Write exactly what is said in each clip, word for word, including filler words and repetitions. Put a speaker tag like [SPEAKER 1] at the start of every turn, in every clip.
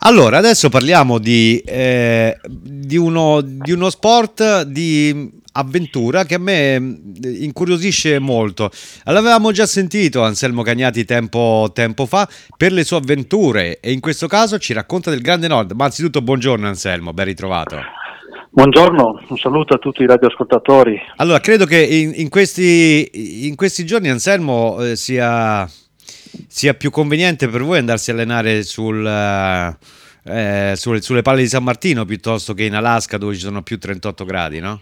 [SPEAKER 1] Allora, adesso parliamo di, eh, di uno, di uno sport di avventura che a me eh, incuriosisce molto. L'avevamo già sentito Anselmo Cagnati tempo, tempo fa per le sue avventure e in questo caso ci racconta del Grande Nord. Ma anzitutto buongiorno Anselmo, ben ritrovato.
[SPEAKER 2] Buongiorno, un saluto a tutti i radioascoltatori.
[SPEAKER 1] Allora, credo che in, in questi, in questi giorni Anselmo eh, sia, sia più conveniente per voi andarsi a allenare sul... eh, eh, sulle, sulle palle di San Martino piuttosto che in Alaska dove ci sono più trentotto gradi, no?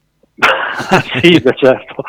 [SPEAKER 2] Sì, beh, certo.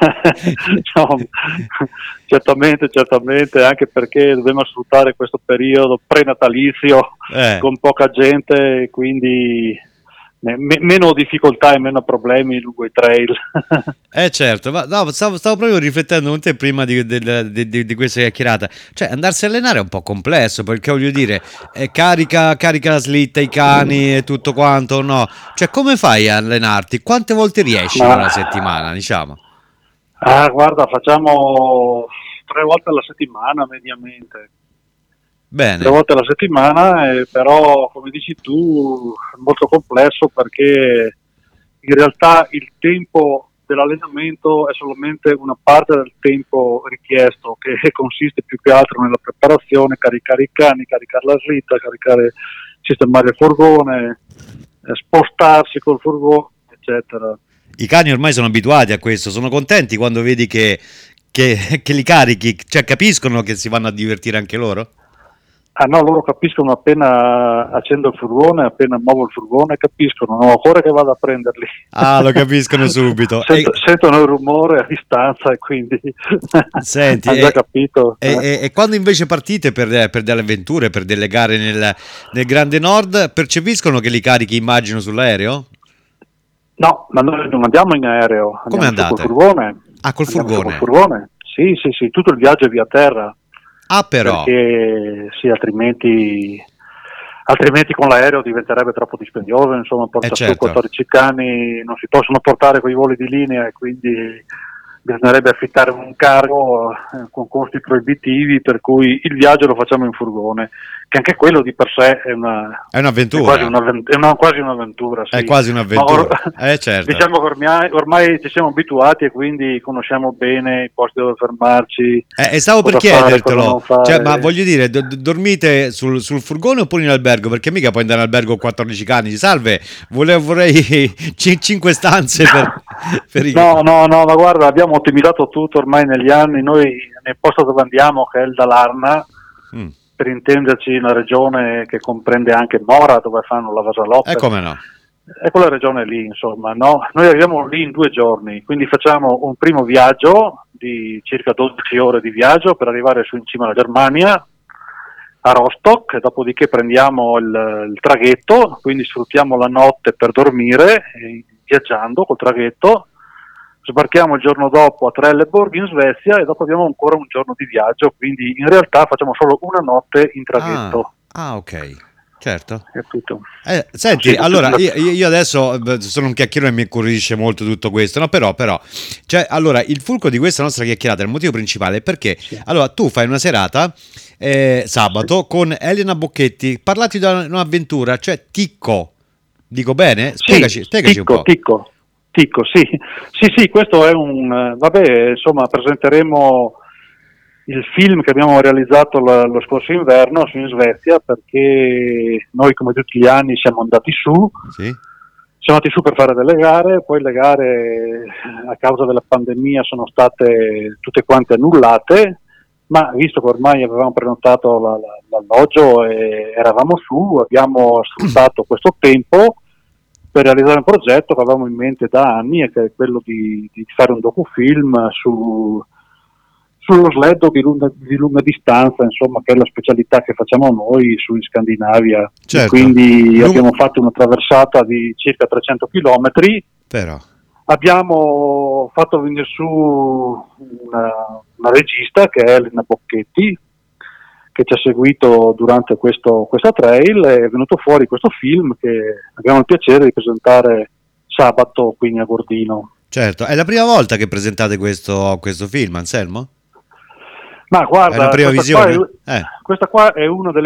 [SPEAKER 2] No, certamente, certamente, anche perché dobbiamo sfruttare questo periodo prenatalizio
[SPEAKER 1] Eh.
[SPEAKER 2] con poca gente, quindi me- meno difficoltà e meno problemi lungo i trail.
[SPEAKER 1] Eh certo, ma no, stavo, stavo proprio riflettendo con te prima di, del- di- di- di questa chiacchierata. Cioè, andarsi a allenare è un po' complesso, perché voglio dire, eh, carica, carica la slitta, i cani e tutto quanto, no? Cioè, come fai a allenarti? Quante volte riesci in
[SPEAKER 2] Ma
[SPEAKER 1] una settimana, diciamo?
[SPEAKER 2] ah, guarda, facciamo tre volte alla settimana mediamente. Tre
[SPEAKER 1] Bene,
[SPEAKER 2] volte alla settimana, eh, però come dici tu è molto complesso perché in realtà il tempo dell'allenamento è solamente una parte del tempo richiesto, che consiste più che altro nella preparazione, caricare i cani, caricare la slitta, caricare, sistemare il furgone, eh, spostarsi col furgone, eccetera.
[SPEAKER 1] i cani ormai sono abituati a questo, sono contenti quando vedi che, che, che li carichi, cioè capiscono che si vanno a divertire anche loro?
[SPEAKER 2] Ah no, loro capiscono appena accendo il furgone, appena muovo il furgone, capiscono, non ho ancora che vado a prenderli.
[SPEAKER 1] Ah, lo capiscono subito.
[SPEAKER 2] Sento-
[SPEAKER 1] E,
[SPEAKER 2] sentono il rumore a distanza e quindi
[SPEAKER 1] senti,
[SPEAKER 2] hanno già
[SPEAKER 1] e,
[SPEAKER 2] capito.
[SPEAKER 1] e-
[SPEAKER 2] eh.
[SPEAKER 1] e- e quando invece partite per, per delle avventure, per delle gare nel, nel Grande Nord, percepiscono che li carichi, immagino, sull'aereo?
[SPEAKER 2] No, ma noi non andiamo in aereo,
[SPEAKER 1] Come
[SPEAKER 2] andiamo su col
[SPEAKER 1] andate?
[SPEAKER 2] furgone.
[SPEAKER 1] Ah, col
[SPEAKER 2] Andiamo su col
[SPEAKER 1] furgone.
[SPEAKER 2] furgone. Sì, sì, sì, tutto il viaggio è via terra,
[SPEAKER 1] Ah, però.
[SPEAKER 2] perché sì, altrimenti, altrimenti con l'aereo diventerebbe troppo dispendioso, insomma,
[SPEAKER 1] Eh
[SPEAKER 2] porta su
[SPEAKER 1] certo.
[SPEAKER 2] quattordici cani, non si possono portare quei voli di linea e quindi bisognerebbe affittare un cargo eh, con costi proibitivi, per cui il viaggio lo facciamo in furgone, che anche quello di per sé è una
[SPEAKER 1] È
[SPEAKER 2] è quasi,
[SPEAKER 1] un'avventura.
[SPEAKER 2] un'avven- è una- quasi un'avventura,
[SPEAKER 1] È
[SPEAKER 2] sì.
[SPEAKER 1] quasi
[SPEAKER 2] Ma
[SPEAKER 1] un'avventura.
[SPEAKER 2] or-
[SPEAKER 1] Eh certo.
[SPEAKER 2] diciamo che ormai, ormai ci siamo abituati e quindi conosciamo bene i posti dove fermarci,
[SPEAKER 1] Eh, e stavo per
[SPEAKER 2] cosa fare, cosa
[SPEAKER 1] chiedertelo,
[SPEAKER 2] non
[SPEAKER 1] cioè, ma
[SPEAKER 2] fare.
[SPEAKER 1] voglio dire, do- do- dormite sul, sul furgone oppure in albergo? Perché mica puoi andare in albergo con quattordici cani. Salve, volevo, vorrei cinque stanze per, per i...
[SPEAKER 2] No, no, no, ma guarda, abbiamo ottimizzato tutto ormai negli anni. Noi nel posto dove andiamo, che è il Dalarna,
[SPEAKER 1] Mm.
[SPEAKER 2] per intenderci una regione che comprende anche Mora, dove fanno la
[SPEAKER 1] Eh
[SPEAKER 2] Vasaloppera,
[SPEAKER 1] come no?
[SPEAKER 2] è quella regione lì, insomma, no? Noi arriviamo lì in due giorni, quindi facciamo un primo viaggio di circa dodici ore di viaggio per arrivare su in cima alla Germania, a Rostock, e dopodiché prendiamo il, il traghetto, quindi sfruttiamo la notte per dormire, eh, viaggiando col traghetto, sbarchiamo il giorno dopo a Trelleborg in Svezia e dopo abbiamo ancora un giorno di viaggio, quindi in realtà facciamo solo una notte in traghetto.
[SPEAKER 1] Ah, ah, ok, certo.
[SPEAKER 2] Capito?
[SPEAKER 1] Eh, senti,
[SPEAKER 2] Sì,
[SPEAKER 1] allora
[SPEAKER 2] la-
[SPEAKER 1] io, io adesso eh, sono un chiacchierone e mi incuriosisce molto tutto questo, no? Però, però, cioè, allora, il fulcro di questa nostra chiacchierata, il motivo principale è perché,
[SPEAKER 2] Sì.
[SPEAKER 1] allora, tu fai una serata eh, sabato con Elena Bocchetti, parlati di una- un'avventura, cioè Ticco, dico bene? Spiegaci,
[SPEAKER 2] Sì,
[SPEAKER 1] spiegaci
[SPEAKER 2] Ticco,
[SPEAKER 1] un po'.
[SPEAKER 2] Ticco, Ticco, sì. Sì, sì, questo è un... eh, vabbè, insomma, presenteremo il film che abbiamo realizzato l- lo scorso inverno su in Svezia, perché noi come tutti gli anni siamo andati su,
[SPEAKER 1] Sì?
[SPEAKER 2] siamo andati su per fare delle gare, poi le gare eh, a causa della pandemia sono state tutte quante annullate, ma visto che ormai avevamo prenotato la- la- l'alloggio e eravamo su, abbiamo sfruttato questo tempo per realizzare un progetto che avevamo in mente da anni e che è quello di, di fare un docufilm su, sullo sled di lunga, di lunga distanza, insomma, che è la specialità che facciamo noi su in Scandinavia.
[SPEAKER 1] Certo.
[SPEAKER 2] E quindi
[SPEAKER 1] Lung-
[SPEAKER 2] abbiamo fatto una traversata di circa trecento chilometri.
[SPEAKER 1] Però,
[SPEAKER 2] Abbiamo fatto venire su una, una regista che è Elena Bocchetti, che ci ha seguito durante questo, questa trail, e è venuto fuori questo film che abbiamo il piacere di presentare sabato qui a Gordino.
[SPEAKER 1] certo, è la prima volta che presentate questo, questo film, Anselmo?
[SPEAKER 2] Ma
[SPEAKER 1] È una
[SPEAKER 2] guarda,
[SPEAKER 1] prima
[SPEAKER 2] questa qua
[SPEAKER 1] visione?
[SPEAKER 2] è,
[SPEAKER 1] Eh.
[SPEAKER 2] questa qua è una delle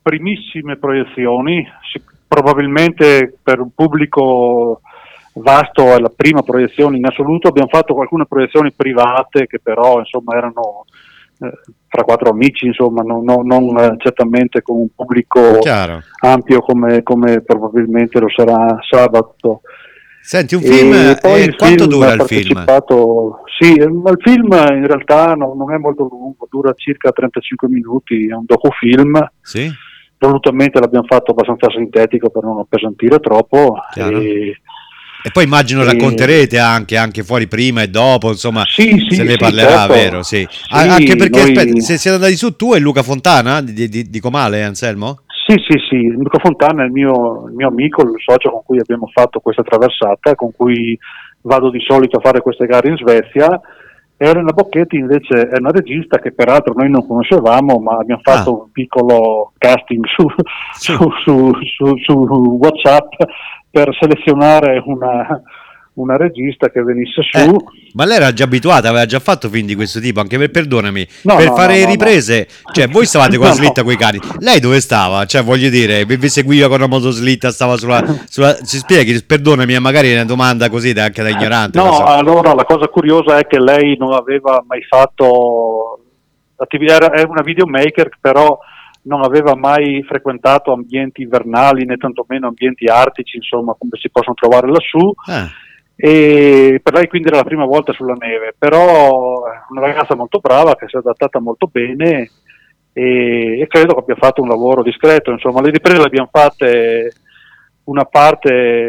[SPEAKER 2] primissime proiezioni, probabilmente per un pubblico vasto è la prima proiezione in assoluto. Abbiamo fatto alcune proiezioni private che però insomma erano eh, fra quattro amici, insomma non, non, non eh, certamente con un pubblico
[SPEAKER 1] Chiaro.
[SPEAKER 2] ampio come, come probabilmente lo sarà sabato.
[SPEAKER 1] Senti, un film,
[SPEAKER 2] e poi
[SPEAKER 1] eh,
[SPEAKER 2] il
[SPEAKER 1] quanto
[SPEAKER 2] film
[SPEAKER 1] dura
[SPEAKER 2] ha
[SPEAKER 1] il film?
[SPEAKER 2] partecipato- Sì, eh, ma il film in realtà non, non è molto lungo, dura circa trentacinque minuti, è un docufilm.
[SPEAKER 1] Sì?
[SPEAKER 2] Volutamente l'abbiamo fatto abbastanza sintetico per non appesantire troppo.
[SPEAKER 1] Chiaro.
[SPEAKER 2] E,
[SPEAKER 1] E poi immagino
[SPEAKER 2] e-
[SPEAKER 1] racconterete anche, anche fuori prima e dopo, insomma,
[SPEAKER 2] Sì, sì,
[SPEAKER 1] se ne
[SPEAKER 2] sì,
[SPEAKER 1] parlerà,
[SPEAKER 2] certo.
[SPEAKER 1] vero? Sì.
[SPEAKER 2] Sì,
[SPEAKER 1] A- anche perché,
[SPEAKER 2] noi-
[SPEAKER 1] aspetta, se siete andati su tu e Luca Fontana di, di, di Comale, Anselmo?
[SPEAKER 2] Sì, sì, sì, Luca Fontana è il mio, il mio amico, il socio con cui abbiamo fatto questa traversata, con cui vado di solito a fare queste gare in Svezia. E Elena Bocchetti invece è una regista che peraltro noi non conoscevamo, ma abbiamo fatto
[SPEAKER 1] Ah.
[SPEAKER 2] un piccolo casting su,
[SPEAKER 1] Sì.
[SPEAKER 2] su, su, su, su WhatsApp per selezionare una, una regista che venisse su.
[SPEAKER 1] Eh, ma lei era già abituata, aveva già fatto film di questo tipo, anche per, perdonami,
[SPEAKER 2] No,
[SPEAKER 1] per
[SPEAKER 2] no,
[SPEAKER 1] fare
[SPEAKER 2] no, no,
[SPEAKER 1] riprese,
[SPEAKER 2] no.
[SPEAKER 1] cioè voi stavate con la
[SPEAKER 2] No,
[SPEAKER 1] slitta
[SPEAKER 2] no.
[SPEAKER 1] coi cani, lei dove stava? Cioè voglio dire, vi vi seguiva con una motoslitta, stava sulla, sulla... ci spieghi, perdonami, magari è una domanda così da- anche da ignorante.
[SPEAKER 2] No,
[SPEAKER 1] lo so.
[SPEAKER 2] allora la cosa curiosa è che lei non aveva mai fatto attività, era- è una videomaker, però non aveva mai frequentato ambienti invernali né tantomeno ambienti artici, insomma, come si possono trovare lassù.
[SPEAKER 1] Ah,
[SPEAKER 2] E per lei quindi era la prima volta sulla neve, però è una ragazza molto brava che si è adattata molto bene e, e credo che abbia fatto un lavoro discreto. Insomma, le riprese le abbiamo fatte una parte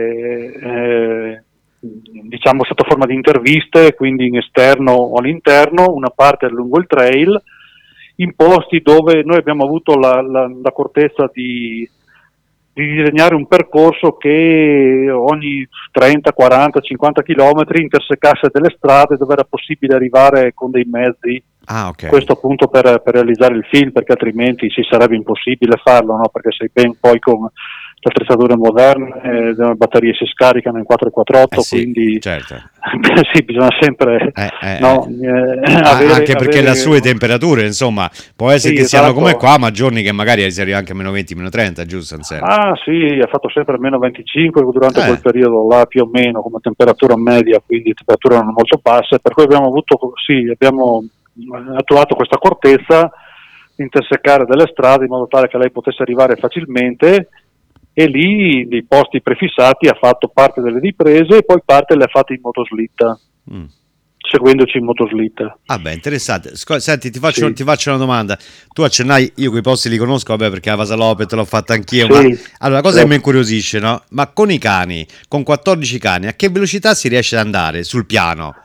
[SPEAKER 2] eh, diciamo sotto forma di interviste, quindi in esterno o all'interno, una parte lungo il trail, in posti dove noi abbiamo avuto la, la, l'accortezza di di disegnare un percorso che ogni trenta, quaranta, cinquanta chilometri intersecasse delle strade dove era possibile arrivare con dei mezzi.
[SPEAKER 1] ah, ok.
[SPEAKER 2] Questo appunto per, per realizzare il film, perché altrimenti sì, sarebbe impossibile farlo, no? Perché sei ben poi con le attrezzature moderne, eh, le batterie si scaricano in quattrocentoquarantotto,
[SPEAKER 1] Eh sì,
[SPEAKER 2] quindi
[SPEAKER 1] certo.
[SPEAKER 2] sì, bisogna sempre
[SPEAKER 1] Eh, eh,
[SPEAKER 2] no,
[SPEAKER 1] eh.
[SPEAKER 2] eh,
[SPEAKER 1] Ah,
[SPEAKER 2] avere,
[SPEAKER 1] anche perché
[SPEAKER 2] avere-
[SPEAKER 1] le sue temperature, insomma, può essere
[SPEAKER 2] Sì,
[SPEAKER 1] che siano
[SPEAKER 2] esatto.
[SPEAKER 1] come qua, ma giorni che magari si arriva anche a meno venti, meno trenta, giusto Anselmo?
[SPEAKER 2] Ah sì, ha fatto sempre meno venticinque durante
[SPEAKER 1] Eh.
[SPEAKER 2] quel periodo là più o meno come temperatura media, quindi temperature erano molto basse, per cui abbiamo avuto, sì, abbiamo attuato questa accortezza di intersecare delle strade in modo tale che lei potesse arrivare facilmente, e lì nei posti prefissati ha fatto parte delle riprese e poi parte le ha fatte in motoslitta,
[SPEAKER 1] Mm.
[SPEAKER 2] seguendoci in motoslitta.
[SPEAKER 1] Ah beh, interessante. Scu- Senti, ti faccio,
[SPEAKER 2] Sì.
[SPEAKER 1] ti faccio una domanda. Tu accennai, io quei posti li conosco, vabbè, perché la Vasalope te l'ho fatta anchio,
[SPEAKER 2] Sì,
[SPEAKER 1] ma allora, la cosa che
[SPEAKER 2] certo.
[SPEAKER 1] mi incuriosisce, no? Ma con i cani, con quattordici cani, a che velocità si riesce ad andare sul piano?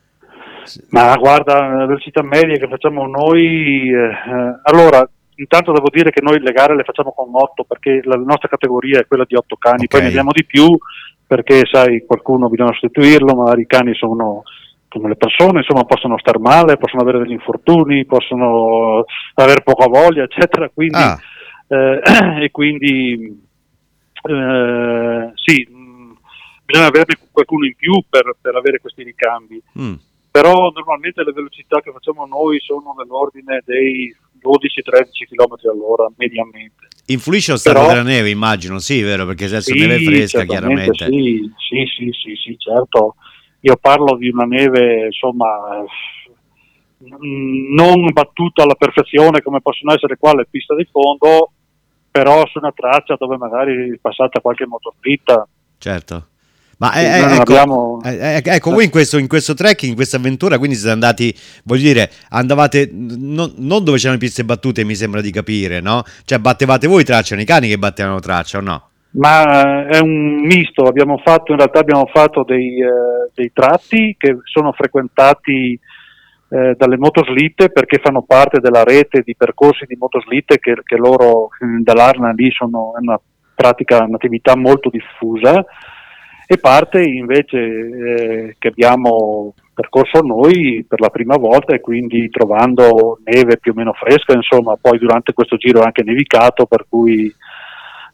[SPEAKER 2] Ma guarda, la velocità media che facciamo noi, eh, eh, allora, intanto devo dire che noi le gare le facciamo con otto, perché la nostra categoria è quella di otto cani,
[SPEAKER 1] Ok.
[SPEAKER 2] poi ne abbiamo di più, perché sai, qualcuno bisogna sostituirlo, magari i cani sono come le persone, insomma, possono star male, possono avere degli infortuni, possono avere poca voglia, eccetera, quindi,
[SPEAKER 1] Ah,
[SPEAKER 2] eh, e quindi, eh, sì, mh, bisogna averne qualcuno in più per, per avere questi ricambi.
[SPEAKER 1] mm.
[SPEAKER 2] Però normalmente le velocità che facciamo noi sono nell'ordine dei dodici tredici km all'ora mediamente.
[SPEAKER 1] Influisce lo stato
[SPEAKER 2] Però-
[SPEAKER 1] della neve, immagino, sì, vero? Perché se adesso
[SPEAKER 2] Sì,
[SPEAKER 1] neve fresca,
[SPEAKER 2] certamente,
[SPEAKER 1] chiaramente.
[SPEAKER 2] Sì, sì, sì, sì, sì, certo. Io parlo di una neve, insomma, eh, n- non battuta alla perfezione come possono essere qua le piste di fondo, però su una traccia dove magari è passata qualche motoslitta.
[SPEAKER 1] Certo. Ma
[SPEAKER 2] Sì,
[SPEAKER 1] eh,
[SPEAKER 2] noi
[SPEAKER 1] eh,
[SPEAKER 2] non
[SPEAKER 1] ecco,
[SPEAKER 2] abbiamo-
[SPEAKER 1] eh, eh, ecco, voi in questo, in questo trekking, in questa avventura, quindi siete andati, voglio dire, andavate non, non dove c'erano piste battute, mi sembra di capire, no? Cioè battevate voi traccia, erano i cani che battevano traccia o no?
[SPEAKER 2] Ma è un misto, abbiamo fatto, in realtà abbiamo fatto dei, eh, dei tratti che sono frequentati eh, dalle motoslitte, perché fanno parte della rete di percorsi di motoslitte che, che loro eh, dall'Arna lì sono è una pratica, un'attività molto diffusa, e parte invece eh, che abbiamo percorso noi per la prima volta, e quindi trovando neve più o meno fresca, insomma, poi durante questo giro è anche nevicato, per cui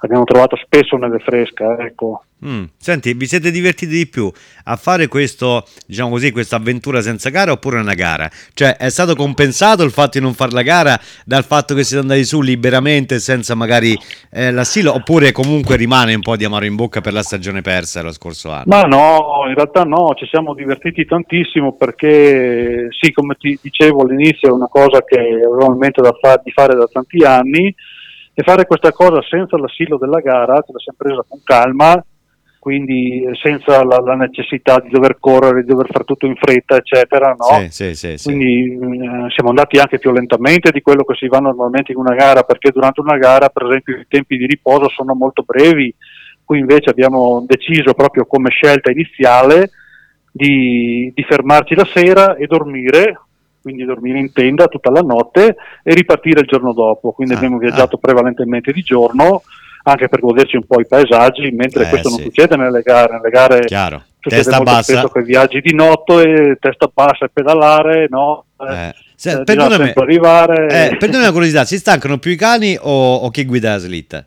[SPEAKER 2] abbiamo trovato spesso neve fresca, ecco.
[SPEAKER 1] Mm. Senti, vi siete divertiti di più a fare questo, diciamo così, questa avventura senza gara oppure una gara? Cioè, è stato compensato il fatto di non fare la gara dal fatto che siete andati su liberamente senza magari eh, l'assilo, oppure comunque rimane un po' di amaro in bocca per la stagione persa lo scorso anno?
[SPEAKER 2] Ma no, in realtà no, ci siamo divertiti tantissimo perché sì, come ti dicevo all'inizio è una cosa che avevo in mente da fa- di fare da tanti anni, e fare questa cosa senza l'assilo della gara ce l'ho sempre presa con calma, quindi senza la, la necessità di dover correre, di dover fare tutto in fretta, eccetera, no?
[SPEAKER 1] Sì, sì, sì, sì.
[SPEAKER 2] Quindi eh, siamo andati anche più lentamente di quello che si va normalmente in una gara, perché durante una gara, per esempio, i tempi di riposo sono molto brevi. Qui invece abbiamo deciso proprio come scelta iniziale di, di fermarci la sera e dormire, quindi dormire in tenda tutta la notte e ripartire il giorno dopo. Quindi
[SPEAKER 1] Ah,
[SPEAKER 2] abbiamo viaggiato
[SPEAKER 1] ah.
[SPEAKER 2] prevalentemente di giorno, anche per goderci un po' i paesaggi, mentre
[SPEAKER 1] Eh,
[SPEAKER 2] questo non
[SPEAKER 1] sì.
[SPEAKER 2] succede nelle gare. Nelle gare
[SPEAKER 1] Chiaro.
[SPEAKER 2] succede
[SPEAKER 1] Testa
[SPEAKER 2] molto
[SPEAKER 1] bassa.
[SPEAKER 2] spesso che viaggi di notte e testa bassa e pedalare, no? Eh,
[SPEAKER 1] Eh, se-
[SPEAKER 2] eh, bisogna
[SPEAKER 1] perdonami,
[SPEAKER 2] sempre arrivare.
[SPEAKER 1] eh, perdonami la curiosità, si stancano più i cani o, o chi guida la slitta?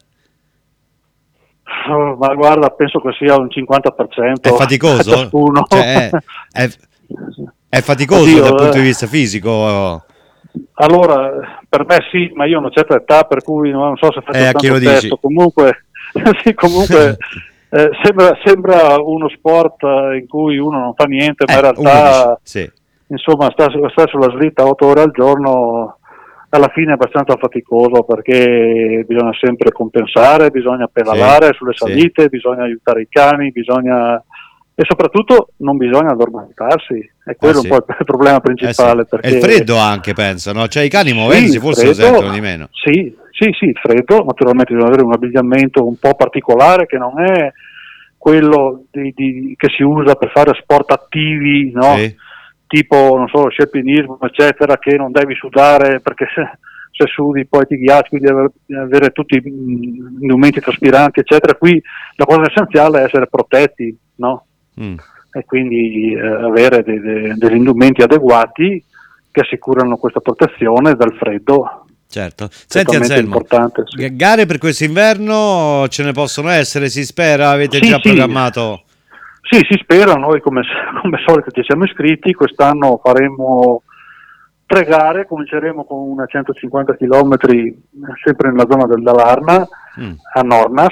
[SPEAKER 2] Oh, ma guarda, penso che sia un cinquanta per cento
[SPEAKER 1] È faticoso?
[SPEAKER 2] ciascuno.
[SPEAKER 1] Cioè, è, è- è faticoso
[SPEAKER 2] Oddio,
[SPEAKER 1] dal punto
[SPEAKER 2] eh.
[SPEAKER 1] di vista fisico?
[SPEAKER 2] Allora, per me sì, ma io ho una certa età, per cui non so se faccio
[SPEAKER 1] Eh, a chi
[SPEAKER 2] tanto
[SPEAKER 1] lo dici?
[SPEAKER 2] testo. Comunque, sì, comunque eh, sembra, sembra uno sport eh, in cui uno non fa niente, ma in
[SPEAKER 1] Eh, uno
[SPEAKER 2] realtà,
[SPEAKER 1] dice, sì.
[SPEAKER 2] insomma, sta, sta sulla slitta otto ore al giorno alla fine è abbastanza faticoso, perché bisogna sempre compensare, bisogna pedalare
[SPEAKER 1] Sì,
[SPEAKER 2] sulle
[SPEAKER 1] sì.
[SPEAKER 2] salite, bisogna aiutare i cani, bisogna... e soprattutto non bisogna addormentarsi, è quello
[SPEAKER 1] Ah, sì.
[SPEAKER 2] un po' il problema
[SPEAKER 1] Eh, sì.
[SPEAKER 2] principale.
[SPEAKER 1] E
[SPEAKER 2] Perché
[SPEAKER 1] il freddo anche, penso, no? Cioè i cani
[SPEAKER 2] sì,
[SPEAKER 1] muovendosi
[SPEAKER 2] il
[SPEAKER 1] forse lo
[SPEAKER 2] freddo,
[SPEAKER 1] sentono di meno.
[SPEAKER 2] sì, sì, sì, il freddo, naturalmente bisogna avere un abbigliamento un po' particolare che non è quello di, di- che si usa per fare sport attivi, no?
[SPEAKER 1] Sì.
[SPEAKER 2] Tipo, non so, lo scialpinismo, eccetera, che non devi sudare perché se, se sudi poi ti ghiacci, quindi avere, avere tutti i indumenti traspiranti, eccetera. Qui la cosa essenziale è essere protetti, no?
[SPEAKER 1] Mm.
[SPEAKER 2] E quindi eh, avere de- de- degli indumenti adeguati che assicurano questa protezione dal freddo.
[SPEAKER 1] Certo. Senti
[SPEAKER 2] Certamente
[SPEAKER 1] Anselmo,
[SPEAKER 2] importante, sì.
[SPEAKER 1] g- gare per quest'inverno ce ne possono essere, si spera? Avete
[SPEAKER 2] Sì,
[SPEAKER 1] già
[SPEAKER 2] sì.
[SPEAKER 1] programmato?
[SPEAKER 2] Sì, si spera, noi come, come solito ci siamo iscritti, quest'anno faremo tre gare, cominceremo con una centocinquanta chilometri sempre nella zona del Dalarna,
[SPEAKER 1] Mm.
[SPEAKER 2] a Nornas,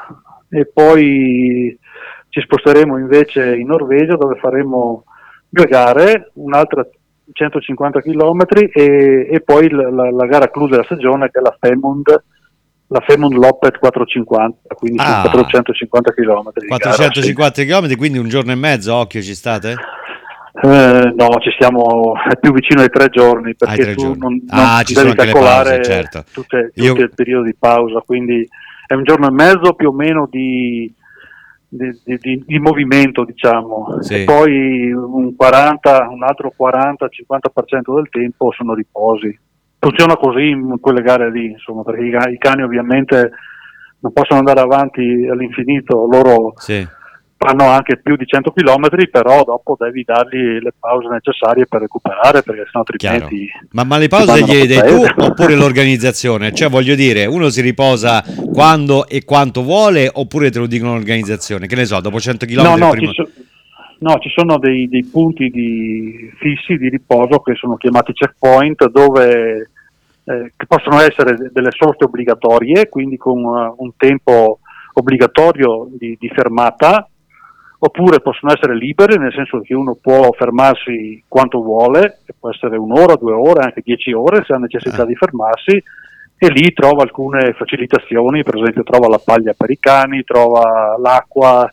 [SPEAKER 2] e poi ci sposteremo invece in Norvegia, dove faremo due gare, un'altra centocinquanta chilometri e, e poi la, la, la gara clou della stagione, che è la Femund, la Femund Loppet quattrocentocinquanta, quindi sono
[SPEAKER 1] Ah,
[SPEAKER 2] quattrocentocinquanta chilometri di gara, sì.
[SPEAKER 1] quattrocentocinquanta chilometri, quindi un giorno e mezzo, occhio, ci state?
[SPEAKER 2] Eh, no, ci stiamo è più vicino ai tre giorni,
[SPEAKER 1] Ai
[SPEAKER 2] perché
[SPEAKER 1] tre
[SPEAKER 2] tu
[SPEAKER 1] giorni.
[SPEAKER 2] non,
[SPEAKER 1] Ah,
[SPEAKER 2] non
[SPEAKER 1] ci sono
[SPEAKER 2] devi
[SPEAKER 1] anche le
[SPEAKER 2] calcolare
[SPEAKER 1] pause, certo.
[SPEAKER 2] tutte,
[SPEAKER 1] Io-
[SPEAKER 2] tutto il periodo di pausa, quindi è un giorno e mezzo più o meno di, di, di- di- di movimento, diciamo,
[SPEAKER 1] Sì.
[SPEAKER 2] e poi un quaranta, un altro quaranta-cinquanta per cento del tempo sono riposi. Funziona così in quelle gare lì, insomma, perché i, ca- i cani ovviamente non possono andare avanti all'infinito, loro
[SPEAKER 1] Sì.
[SPEAKER 2] fanno anche più di cento chilometri, però dopo devi dargli le pause necessarie per recuperare, perché sennò
[SPEAKER 1] Chiaro.
[SPEAKER 2] altrimenti...
[SPEAKER 1] Ma, ma le
[SPEAKER 2] ti
[SPEAKER 1] pause
[SPEAKER 2] mandano
[SPEAKER 1] gliele
[SPEAKER 2] sul
[SPEAKER 1] dai tu
[SPEAKER 2] paese.
[SPEAKER 1] oppure l'organizzazione? Cioè, voglio dire, uno si riposa quando e quanto vuole oppure te lo dicono l'organizzazione? Che ne so, dopo cento
[SPEAKER 2] No,
[SPEAKER 1] chilometri
[SPEAKER 2] no,
[SPEAKER 1] prima...
[SPEAKER 2] ci, so- no, ci sono dei, dei punti di, fissi di riposo che sono chiamati checkpoint, dove eh, che possono essere de- delle soste obbligatorie, quindi con uh, un tempo obbligatorio di, di fermata, oppure possono essere libere, nel senso che uno può fermarsi quanto vuole, che può essere un'ora, due ore, anche dieci ore se ha necessità
[SPEAKER 1] Ah.
[SPEAKER 2] di fermarsi, e lì trova alcune facilitazioni, per esempio trova la paglia per i cani, trova l'acqua,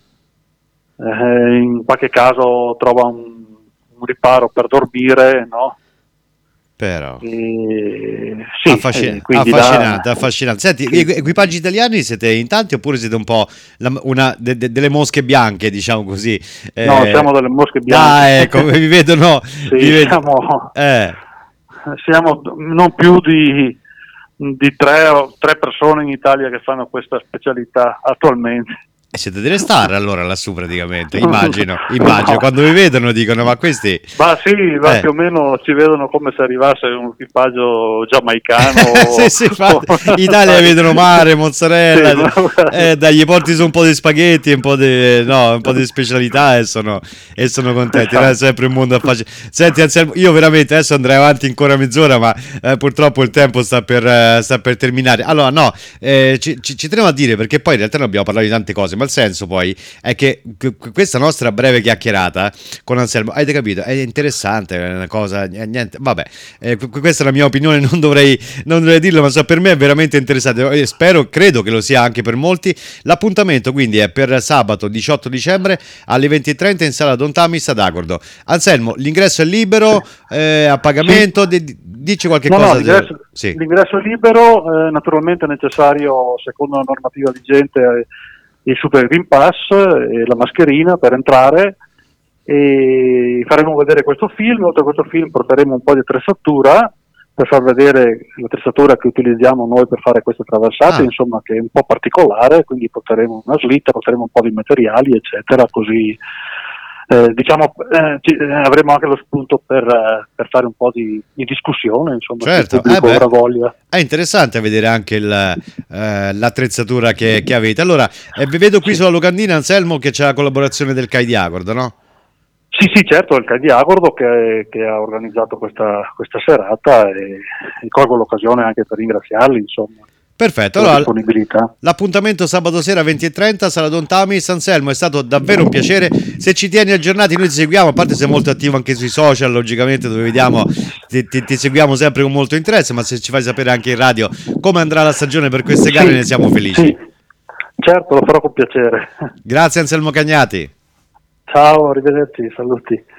[SPEAKER 2] eh, in qualche caso trova un, un riparo per dormire, no?
[SPEAKER 1] Però...
[SPEAKER 2] E, sì,
[SPEAKER 1] Affascin-
[SPEAKER 2] eh, quindi
[SPEAKER 1] affascinante,
[SPEAKER 2] là-
[SPEAKER 1] affascinante. Senti,
[SPEAKER 2] sì.
[SPEAKER 1] equ- equipaggi italiani siete in tanti oppure siete un po' la- una de- de- delle mosche bianche, diciamo così?
[SPEAKER 2] No,
[SPEAKER 1] Eh,
[SPEAKER 2] siamo delle mosche
[SPEAKER 1] Ah,
[SPEAKER 2] bianche.
[SPEAKER 1] ecco, vi vedono...
[SPEAKER 2] Sì,
[SPEAKER 1] vi ved-
[SPEAKER 2] siamo-
[SPEAKER 1] eh,
[SPEAKER 2] siamo non più di, di tre, o- tre persone in Italia che fanno questa specialità attualmente.
[SPEAKER 1] E siete delle star allora lassù praticamente, immagino, immagino. No. Quando vi vedono dicono ma questi...
[SPEAKER 2] Ma sì, ma eh. più o meno ci vedono come se arrivasse un equipaggio giamaicano.
[SPEAKER 1] Sì, sì, o... Italia vedono mare, mozzarella, sì, ma... eh, dai, gli porti su un po' di spaghetti, un po' di, no, un po' di specialità e sono, e sono contenti, non è sempre un mondo affascinante. Senti Anselmo, io veramente adesso andrei avanti ancora mezz'ora, ma eh, purtroppo il tempo sta per, eh, sta per terminare. Allora no, eh, ci, ci, ci tenevo a dire, perché poi in realtà noi abbiamo parlato di tante cose, ma il senso poi è che questa nostra breve chiacchierata con Anselmo, avete capito, è interessante, è una cosa, niente, vabbè, eh, questa è la mia opinione, non dovrei, non dovrei dirlo, ma so, per me è veramente interessante e spero, credo che lo sia anche per molti. L'appuntamento quindi è per sabato diciotto dicembre alle venti e trenta in sala Don Tamis ad Agordo. Anselmo, l'ingresso è libero, eh, a pagamento, sì. d- dici qualche
[SPEAKER 2] no,
[SPEAKER 1] cosa?
[SPEAKER 2] No, l'ingresso,
[SPEAKER 1] di... sì.
[SPEAKER 2] l'ingresso è libero, eh, naturalmente è necessario, secondo la normativa vigente, eh, il Super Green Pass e la mascherina per entrare, e faremo vedere questo film. Oltre a questo film porteremo un po' di attrezzatura per far vedere l'attrezzatura che utilizziamo noi per fare queste traversate, ah. insomma, che è un po' particolare, quindi porteremo una slitta, porteremo un po' di materiali eccetera, così eh, diciamo eh, ci, eh, avremo anche lo spunto per, eh, per fare un po' di, di discussione, insomma,
[SPEAKER 1] certo.
[SPEAKER 2] Se il pubblico
[SPEAKER 1] eh
[SPEAKER 2] avrà voglia.
[SPEAKER 1] È interessante vedere anche il, eh, l'attrezzatura che, che avete. Allora, eh, vi vedo qui sì. sulla locandina, Anselmo, che c'è la collaborazione del C A I di Agordo, no?
[SPEAKER 2] Sì, sì, certo, è il C A I di Agordo che, che ha organizzato questa, questa serata e, e colgo l'occasione anche per ringraziarli, insomma.
[SPEAKER 1] Perfetto, allora l'appuntamento sabato sera venti e trenta, sala Don Tamis. Anselmo, è stato davvero un piacere. Se ci tieni aggiornati noi ti seguiamo, a parte sei molto attivo anche sui social, logicamente dove vediamo ti, ti, ti seguiamo sempre con molto interesse, ma se ci fai sapere anche in radio come andrà la stagione per queste gare, sì, ne siamo felici.
[SPEAKER 2] Sì, certo, lo farò con piacere.
[SPEAKER 1] Grazie Anselmo Cagnati.
[SPEAKER 2] Ciao, arrivederci, saluti.